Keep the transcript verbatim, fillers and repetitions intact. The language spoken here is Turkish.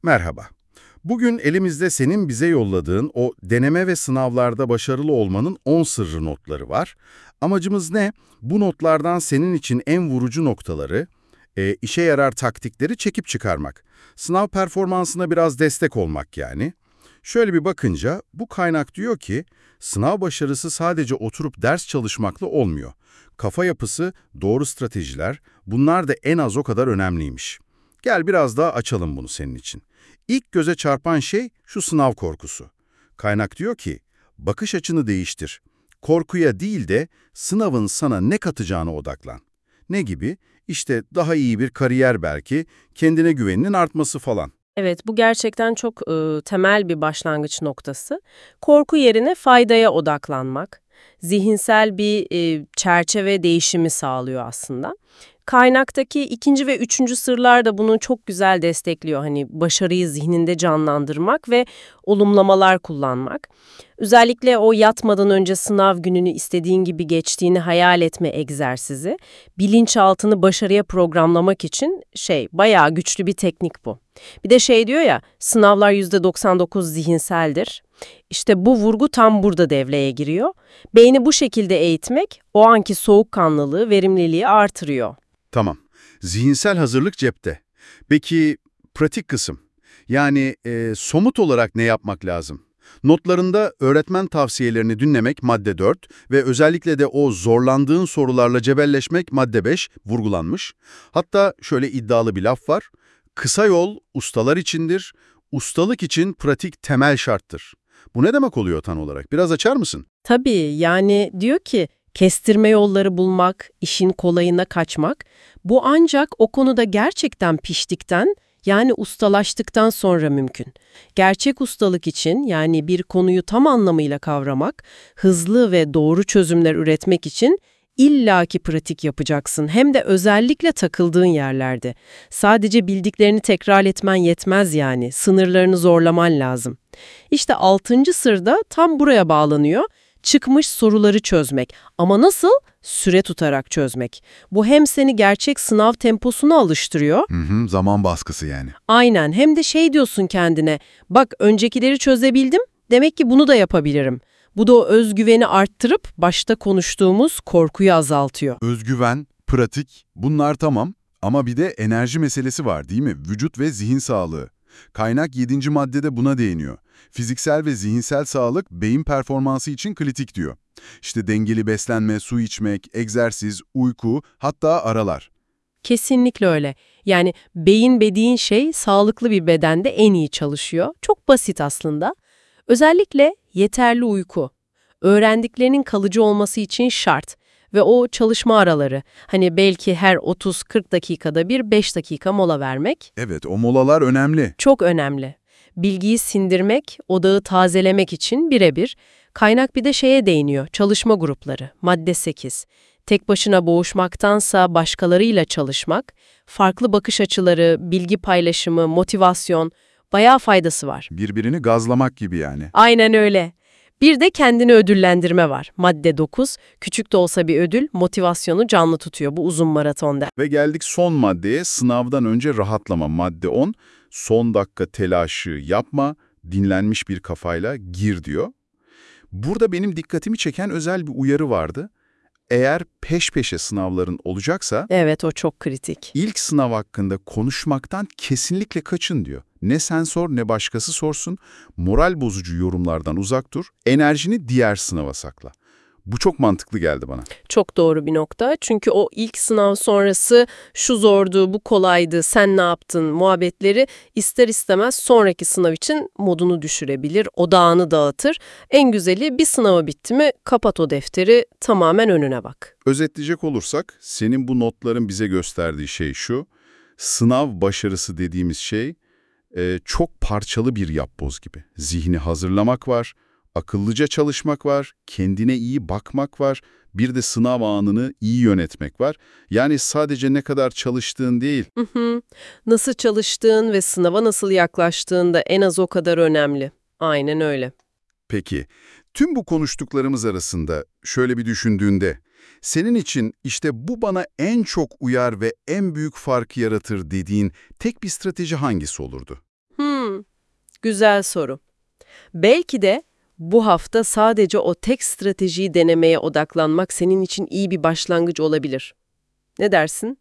Merhaba. Bugün elimizde senin bize yolladığın o deneme ve sınavlarda başarılı olmanın on sırrı notları var. Amacımız ne? Bu notlardan senin için en vurucu noktaları, e, işe yarar taktikleri çekip çıkarmak. Sınav performansına biraz destek olmak yani. Şöyle bir bakınca bu kaynak diyor ki, sınav başarısı sadece oturup ders çalışmakla olmuyor. Kafa yapısı, doğru stratejiler, bunlar da en az o kadar önemliymiş. Gel biraz daha açalım bunu senin için. İlk göze çarpan şey şu sınav korkusu. Kaynak diyor ki, bakış açını değiştir. Korkuya değil de sınavın sana ne katacağına odaklan. Ne gibi? İşte daha iyi bir kariyer belki, kendine güveninin artması falan. Evet, bu gerçekten çok e, temel bir başlangıç noktası. Korku yerine faydaya odaklanmak, zihinsel bir e, çerçeve değişimi sağlıyor aslında. Kaynaktaki ikinci ve üçüncü sırlar da bunu çok güzel destekliyor. Hani başarıyı zihninde canlandırmak ve olumlamalar kullanmak. Özellikle o yatmadan önce sınav gününü istediğin gibi geçtiğini hayal etme egzersizi, bilinçaltını başarıya programlamak için şey, bayağı güçlü bir teknik bu. Bir de şey diyor ya, sınavlar yüzde doksan dokuz zihinseldir. İşte bu vurgu tam burada devreye giriyor. Beyni bu şekilde eğitmek, o anki soğukkanlılığı, verimliliği artırıyor. Tamam. Zihinsel hazırlık cepte. Peki pratik kısım? Yani e, somut olarak ne yapmak lazım? Notlarında öğretmen tavsiyelerini dinlemek madde dört ve özellikle de o zorlandığın sorularla cebelleşmek madde beş vurgulanmış. Hatta şöyle iddialı bir laf var. Kısa yol ustalar içindir, ustalık için pratik temel şarttır. Bu ne demek oluyor tam olarak? Biraz açar mısın? Tabii, yani diyor ki kestirme yolları bulmak, işin kolayına kaçmak, bu ancak o konuda gerçekten piştikten, yani ustalaştıktan sonra mümkün. Gerçek ustalık için, yani bir konuyu tam anlamıyla kavramak, hızlı ve doğru çözümler üretmek için illaki pratik yapacaksın. Hem de özellikle takıldığın yerlerde. Sadece bildiklerini tekrar etmen yetmez yani. Sınırlarını zorlaman lazım. İşte altıncı sırda tam buraya bağlanıyor. Çıkmış soruları çözmek. Ama nasıl? Süre tutarak çözmek. Bu hem seni gerçek sınav temposuna alıştırıyor. Hı hı, zaman baskısı yani. Aynen, hem de şey diyorsun kendine. Bak, öncekileri çözebildim. Demek ki bunu da yapabilirim. Bu da o özgüveni arttırıp başta konuştuğumuz korkuyu azaltıyor. Özgüven, pratik, bunlar tamam ama bir de enerji meselesi var değil mi? Vücut ve zihin sağlığı. Kaynak yedinci maddede buna değiniyor. Fiziksel ve zihinsel sağlık beyin performansı için kritik diyor. İşte dengeli beslenme, su içmek, egzersiz, uyku, hatta aralar. Kesinlikle öyle. Yani beyin dediğin şey sağlıklı bir bedende en iyi çalışıyor. Çok basit aslında. Özellikle yeterli uyku. Öğrendiklerinin kalıcı olması için şart. Ve o çalışma araları. Hani belki her otuz kırk dakikada bir beş dakika mola vermek Evet, o molalar önemli. çok önemli. Bilgiyi sindirmek, odağı tazelemek için birebir. Kaynak bir de şeye değiniyor, çalışma grupları. Madde sekiz. Tek başına boğuşmaktansa başkalarıyla çalışmak, farklı bakış açıları, bilgi paylaşımı, motivasyon, bayağı faydası var. Birbirini gazlamak gibi yani. Aynen öyle. Bir de kendini ödüllendirme var. Madde dokuz, küçük de olsa bir ödül motivasyonu canlı tutuyor bu uzun maratonda. Ve geldik son maddeye, sınavdan önce rahatlama. Madde on, son dakika telaşı yapma, dinlenmiş bir kafayla gir diyor. Burada benim dikkatimi çeken özel bir uyarı vardı. Eğer peş peşe sınavların olacaksa, Evet, o çok kritik. ilk sınav hakkında konuşmaktan kesinlikle kaçın diyor. Ne sen sor ne başkası sorsun, moral bozucu yorumlardan uzak dur, enerjini diğer sınava sakla. Bu çok mantıklı geldi bana. Çok doğru bir nokta. Çünkü o ilk sınav sonrası şu zordu, bu kolaydı, sen ne yaptın muhabbetleri ister istemez sonraki sınav için modunu düşürebilir, odağını dağıtır. En güzeli bir sınavı bitti mi kapat o defteri, tamamen önüne bak. Özetleyecek olursak, senin bu notların bize gösterdiği şey şu, sınav başarısı dediğimiz şey e, çok parçalı bir yapboz gibi. Zihni hazırlamak var, akıllıca çalışmak var, kendine iyi bakmak var, bir de sınav anını iyi yönetmek var. Yani sadece ne kadar çalıştığın değil, Hı hı. Nasıl çalıştığın ve sınava nasıl yaklaştığın da en az o kadar önemli. Aynen öyle. peki tüm bu konuştuklarımız arasında şöyle bir düşündüğünde, senin için işte bu bana en çok uyar ve en büyük farkı yaratır dediğin tek bir strateji hangisi olurdu? Hmm. Güzel soru. Belki de bu hafta sadece o tek stratejiyi denemeye odaklanmak senin için iyi bir başlangıç olabilir. Ne dersin?